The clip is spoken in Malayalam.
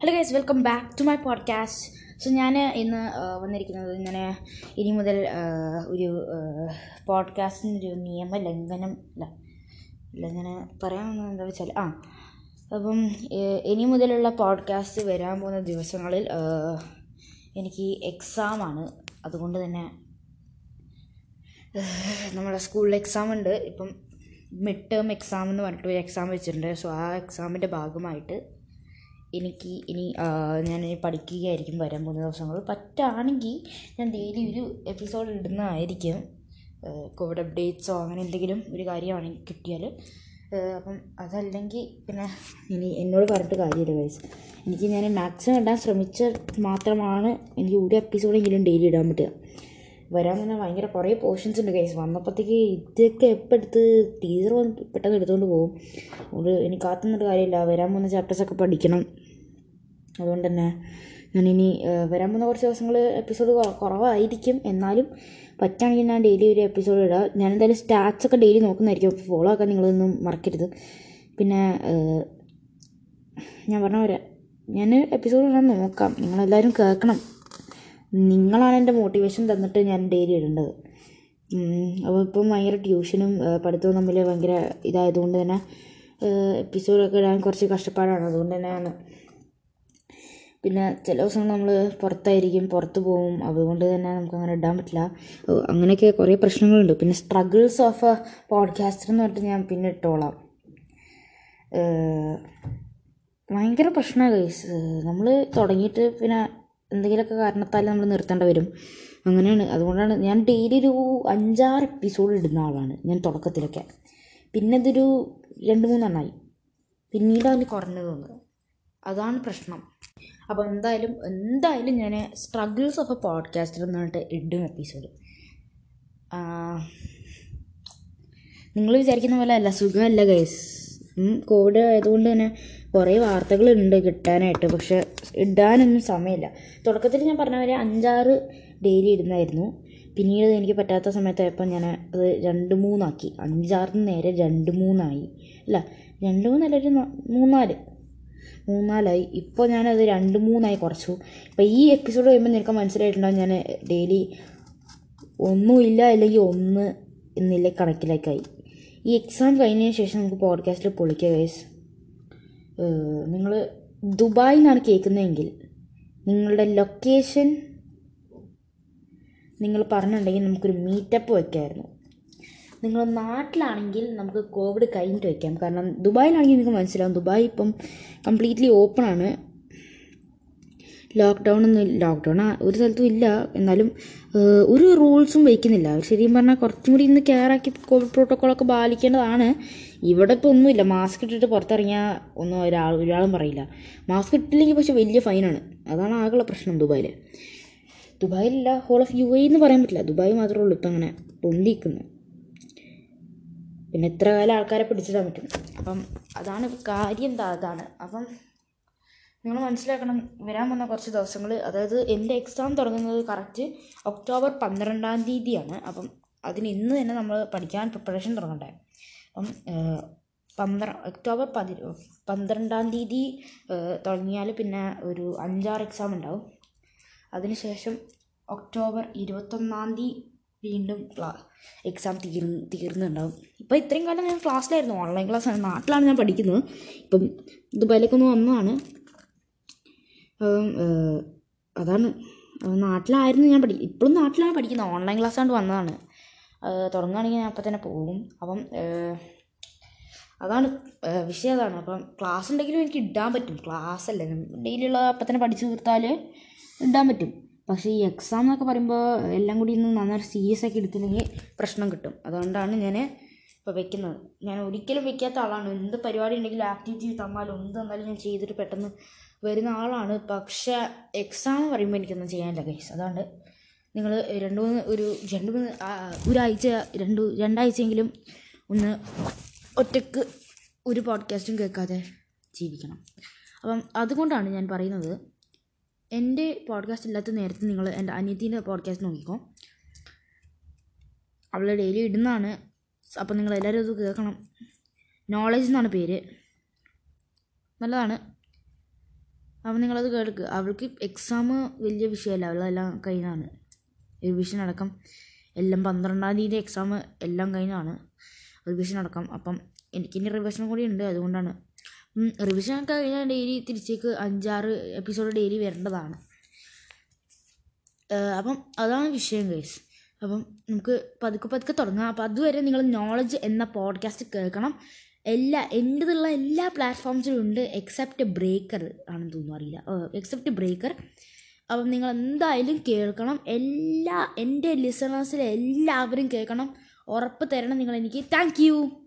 Hello guys, welcome back to my podcast. So ഞാൻ ഇന്ന് വന്നിരിക്കുന്നത് ഇനി മുതൽ ഒരു പോഡ്കാസ്റ്റിനൊരു നിയമലംഘനം ഇങ്ങനെ പറയാമെന്ന് എന്താ വെച്ചാൽ അപ്പം ഇനി മുതലുള്ള പോഡ്കാസ്റ്റ് വരാൻ പോകുന്ന ദിവസങ്ങളിൽ എനിക്ക് എക്സാമാണ്. അതുകൊണ്ട് തന്നെ നമ്മുടെ സ്കൂളിൽ എക്സാം ഉണ്ട്. ഇപ്പം മിഡ് ടേം എക്സാം എന്ന് പറഞ്ഞിട്ട് ഒരു എക്സാം വെച്ചിട്ടുണ്ട്. സോ ആ എക്സാമിൻ്റെ ഭാഗമായിട്ട് ഞാൻ പഠിക്കുകയായിരിക്കും വരാൻ പോകുന്ന ദിവസങ്ങൾ. പറ്റുകയാണെങ്കിൽ ഞാൻ ഡെയിലി ഒരു എപ്പിസോഡ് ഇടുന്നതായിരിക്കും. കോവിഡ് അപ്ഡേറ്റ്സോ അങ്ങനെ എന്തെങ്കിലും ഒരു കാര്യമാണെങ്കിൽ കിട്ടിയാൽ. അപ്പം അതല്ലെങ്കിൽ പിന്നെ എന്നോട് പറഞ്ഞിട്ട് കാര്യമില്ല ഗൈസ്. ഞാൻ മാക്സിമം ഇടാൻ ശ്രമിച്ചാൽ മാത്രമാണ് എനിക്ക് ഒരു എപ്പിസോഡെങ്കിലും ഡെയിലി ഇടാൻ പറ്റുക. വരാൻ തന്നെ ഭയങ്കര കുറേ പോർഷൻസ് ഉണ്ട് ഗൈസ്. വന്നപ്പോഴത്തേക്ക് ഇതൊക്കെ എപ്പോൾ എടുത്ത് ടീച്ചർ പെട്ടെന്ന് എടുത്തുകൊണ്ട് പോകും. അതുകൊണ്ട് എനിക്ക് കാത്തുനിന്നിട്ട് കാര്യമില്ല. വരാൻ പോകുന്ന ചാപ്റ്റേഴ്സൊക്കെ പഠിക്കണം. അതുകൊണ്ട് തന്നെ ഞാനിനി വരാൻ പോകുന്ന കുറച്ച് ദിവസങ്ങൾ എപ്പിസോഡ് കുറവായിരിക്കും. എന്നാലും പറ്റുകയാണെങ്കിൽ ഞാൻ ഡെയിലി ഒരു എപ്പിസോഡ് ഇടാം. ഞാൻ എന്തായാലും സ്റ്റാറ്റ്സൊക്കെ ഡെയിലി നോക്കുന്നതായിരിക്കും. അപ്പോൾ ഫോളോ ആക്കാൻ നിങ്ങളൊന്നും മറക്കരുത്. പിന്നെ ഞാൻ പറഞ്ഞ പോലെ ഞാൻ എപ്പിസോഡ് ഇടാൻ നോക്കാം. നിങ്ങളെല്ലാവരും കേൾക്കണം. നിങ്ങളാണ് എൻ്റെ മോട്ടിവേഷൻ തന്നിട്ട് ഞാൻ ഡെയിലി ഇടേണ്ടത്. അപ്പോൾ ഇപ്പം ഭയങ്കര ട്യൂഷനും പഠിത്തവും തമ്മിൽ ഭയങ്കര ഇതായതുകൊണ്ട് തന്നെ എപ്പിസോഡൊക്കെ ഇടാൻ കുറച്ച് കഷ്ടപ്പാടാണ്. അതുകൊണ്ട് തന്നെയാണ്. പിന്നെ ചില ദിവസങ്ങൾ നമ്മൾ പുറത്ത് പോവും. അതുകൊണ്ട് തന്നെ നമുക്കങ്ങനെ ഇടാൻ പറ്റില്ല. അങ്ങനെയൊക്കെ കുറേ പ്രശ്നങ്ങളുണ്ട്. പിന്നെ സ്ട്രഗിൾസ് ഓഫ് എ പോഡ്കാസ്റ്റർ എന്ന് പറഞ്ഞിട്ട് ഞാൻ പിന്നെ ഇട്ടോളാം. ഭയങ്കര പ്രശ്നമാണ് ഗൈസ്. നമ്മൾ തുടങ്ങിയിട്ട് പിന്നെ എന്തെങ്കിലുമൊക്കെ കാരണത്താൽ നമ്മൾ നിർത്തേണ്ടി വരും. അങ്ങനെയാണ്. അതുകൊണ്ടാണ് ഞാൻ ഡെയിലി ഒരു 5-6 എപ്പിസോഡ് ഇടുന്ന ആളാണ് ഞാൻ തുടക്കത്തിലൊക്കെ. പിന്നെ ഇതൊരു 2-3 എണ്ണമായി. പിന്നീട് അതിന് കുറഞ്ഞു തോന്നുന്നത്. അതാണ് പ്രശ്നം. അപ്പോൾ എന്തായാലും ഞാൻ സ്ട്രഗിൾസ് ഓഫ് എ പോഡ്കാസ്റ്റർ എന്ന് പറഞ്ഞിട്ട് ഇടും എപ്പിസോഡ്. നിങ്ങൾ വിചാരിക്കുന്ന പോലെ അല്ല, സുഖമല്ല ഗൈസ്. കോവിഡ് ആയതുകൊണ്ട് തന്നെ കുറേ വാർത്തകളുണ്ട് കിട്ടാനായിട്ട്. പക്ഷെ ഇടാനൊന്നും സമയമില്ല. തുടക്കത്തിൽ ഞാൻ പറഞ്ഞ പോലെ 5-6 ഡെയിലി ഇടുന്നതായിരുന്നു. പിന്നീട് എനിക്ക് പറ്റാത്ത സമയത്തായപ്പോൾ ഞാൻ അത് 2-3 ആക്കി. 5-6 നേരെ 2-3 അല്ല 2-3 ഒരു 3-4 ഇപ്പോൾ ഞാനത് 2-3 കുറച്ചു. ഇപ്പോൾ ഈ എപ്പിസോഡ് കഴിയുമ്പോൾ നിനക്ക് മനസ്സിലായിട്ടുണ്ടാകും ഞാൻ ഡെയിലി ഒന്നുമില്ല അല്ലെങ്കിൽ 1 എന്നില്ല കണക്കിലേക്കായി. ഈ എക്സാം കഴിഞ്ഞതിന് ശേഷം നമുക്ക് പോഡ്കാസ്റ്റിൽ പൊളിക്കുക ഗൈസ്. നിങ്ങൾ ദുബായിൽ നിന്നാണ് കേൾക്കുന്നതെങ്കിൽ നിങ്ങളുടെ ലൊക്കേഷൻ നിങ്ങൾ പറഞ്ഞിട്ടുണ്ടെങ്കിൽ നമുക്കൊരു മീറ്റപ്പ് വയ്ക്കാമായിരുന്നു. നിങ്ങൾ നാട്ടിലാണെങ്കിൽ നമുക്ക് കോവിഡ് കഴിഞ്ഞിട്ട് വയ്ക്കാം. കാരണം ദുബായിലാണെങ്കിൽ നിങ്ങൾക്ക് മനസ്സിലാവും, ദുബായ് ഇപ്പം കംപ്ലീറ്റ്ലി ഓപ്പണാണ്. ലോക്ക്ഡൗൺ ഒരു സ്ഥലത്തും ഇല്ല. എന്നാലും ഒരു റൂൾസും വയ്ക്കുന്നില്ല. ശരിക്കും പറഞ്ഞാൽ കുറച്ചും കൂടി ഇന്ന് കെയറാക്കി കോവിഡ് പ്രോട്ടോക്കോളൊക്കെ പാലിക്കേണ്ടതാണ്. ഇവിടെ ഇപ്പോൾ ഒന്നുമില്ല. മാസ്ക് ഇട്ടിട്ട് പുറത്തിറങ്ങിയാൽ ഒന്നും ഒരാളും പറയില്ല. മാസ്ക് ഇട്ടില്ലെങ്കിൽ പക്ഷെ വലിയ ഫൈനാണ്. അതാണ് ആകെയുള്ള പ്രശ്നം ദുബായിലില്ല. ഹോൾ ഓഫ് UAE എന്ന് പറയാൻ പറ്റില്ല. ദുബായ് മാത്രമേ ഉള്ളൂ ഇപ്പം അങ്ങനെ പൊന്തിക്കുന്നു. പിന്നെ എത്ര കാലം ആൾക്കാരെ പിടിച്ചിടാൻ പറ്റും. അപ്പം അതാണ് കാര്യം. അതാണ്. അപ്പം നിങ്ങൾ മനസ്സിലാക്കണം, വരാൻ പോകുന്ന കുറച്ച് ദിവസങ്ങൾ, അതായത് എൻ്റെ എക്സാം തുടങ്ങുന്നത് കറക്റ്റ് ഒക്ടോബർ 12-ാം തീയതിയാണ്. അപ്പം അതിന് ഇന്ന് തന്നെ നമ്മൾ പഠിക്കാൻ പ്രിപ്പറേഷൻ തുടങ്ങണ്ടേ. അപ്പം ഒക്ടോബർ 12-ാം തീയതി തുടങ്ങിയാൽ പിന്നെ ഒരു 5-6 എക്സാം ഉണ്ടാവും. അതിനുശേഷം ഒക്ടോബർ 21-ാം തീയതി വീണ്ടും എക്സാം തീർന്നുണ്ടാവും. ഇപ്പോൾ ഇത്രയും കാലം ഞാൻ ക്ലാസ്സിലായിരുന്നു. ഓൺലൈൻ ക്ലാസ്സാണ്. നാട്ടിലാണ് ഞാൻ പഠിക്കുന്നത്. ഇപ്പം ദുബായിലേക്കൊന്ന് വന്നതാണ്. അതാണ്. നാട്ടിലായിരുന്നു ഞാൻ ഇപ്പോഴും നാട്ടിലാണ് പഠിക്കുന്നത്. ഓൺലൈൻ ക്ലാസ് കൊണ്ട് വന്നതാണ്. തുടങ്ങുകയാണെങ്കിൽ ഞാൻ അപ്പം തന്നെ പോകും. അപ്പം അതാണ് വിഷയം. അതാണ്. അപ്പം ക്ലാസ് ഉണ്ടെങ്കിലും എനിക്ക് ഇടാൻ പറ്റും. ക്ലാസ് അല്ലേ, ഡെയിലിയുള്ള അപ്പം തന്നെ പഠിച്ചു തീർത്താൽ ഇടാൻ പറ്റും. പക്ഷേ ഈ എക്സാം എന്നൊക്കെ പറയുമ്പോൾ എല്ലാം കൂടി ഇന്ന് നന്നായി സീരിയസ് ആക്കി എടുത്തില്ലെങ്കിൽ പ്രശ്നം കിട്ടും. അതുകൊണ്ടാണ് ഞാൻ ഇപ്പോൾ വെക്കുന്നത്. ഞാൻ ഒരിക്കലും വെക്കാത്ത ആളാണ്. എന്ത് പരിപാടി ഉണ്ടെങ്കിലും ആക്ടിവിറ്റി തന്നാലും എന്ത് തന്നാലും ഞാൻ ചെയ്തിട്ട് പെട്ടെന്ന് വരുന്ന ആളാണ്. പക്ഷേ എക്സാം പറയുമ്പോൾ എനിക്കൊന്നും ചെയ്യാനില്ല ഗൈസ്. അതുകൊണ്ട് നിങ്ങൾ രണ്ടാഴ്ചയെങ്കിലും ഒന്ന് ഒറ്റയ്ക്ക് ഒരു പോഡ്കാസ്റ്റും കേൾക്കാതെ ജീവിക്കണം. അപ്പം അതുകൊണ്ടാണ് ഞാൻ പറയുന്നത്, എൻ്റെ പോഡ്കാസ്റ്റ് ഇല്ലാത്ത നേരത്തെ നിങ്ങൾ എൻ്റെ അനിയത്തീൻ്റെ പോഡ്കാസ്റ്റ് നോക്കിക്കോ. അവൾ ഡെയിലി ഇടുന്നതാണ്. അപ്പം നിങ്ങളെല്ലാവരും അത് കേൾക്കണം. നോളേജ് എന്നാണ് പേര്. നല്ലതാണ്. അപ്പം നിങ്ങളത് കേൾക്ക്. അവൾക്ക് എക്സാം വലിയ വിഷയമല്ല, അവളെല്ലാം കഴിഞ്ഞാണ്. റിവിഷൻ അടക്കം എല്ലാം 12-ാം തീയതി എക്സാം എല്ലാം കഴിഞ്ഞാണ്, റിവിഷൻ അടക്കം. അപ്പം എനിക്കിനി റിവിഷൻ കൂടി ഉണ്ട്, അതുകൊണ്ടാണ്. റിവിഷൻ ഒക്കെ കഴിഞ്ഞാൽ ഡെയിലി തിരിച്ചേക്ക് 5-6 എപ്പിസോഡ് ഡെയിലി വരേണ്ടതാണ്. അപ്പം അതാണ് വിഷയം ഗൈസ്. അപ്പം നമുക്ക് പതുക്കെ തുടങ്ങാം. അപ്പം അതുവരെ നിങ്ങൾ നോളജ് എന്ന പോഡ്കാസ്റ്റ് കേൾക്കണം. എൻ്റെതുള്ള എല്ലാ പ്ലാറ്റ്ഫോംസിലും ഉണ്ട്, എക്സെപ്റ്റ് ബ്രേക്കർ ആണെന്ന് തോന്നുന്നു, അറിയില്ല, എക്സെപ്റ്റ് ബ്രേക്കർ. അപ്പം നിങ്ങൾ എന്തായാലും കേൾക്കണം. എൻ്റെ ലിസണേഴ്സിൽ എല്ലാവരും കേൾക്കണം, ഉറപ്പ് തരണം നിങ്ങൾ എനിക്ക്. Thank U.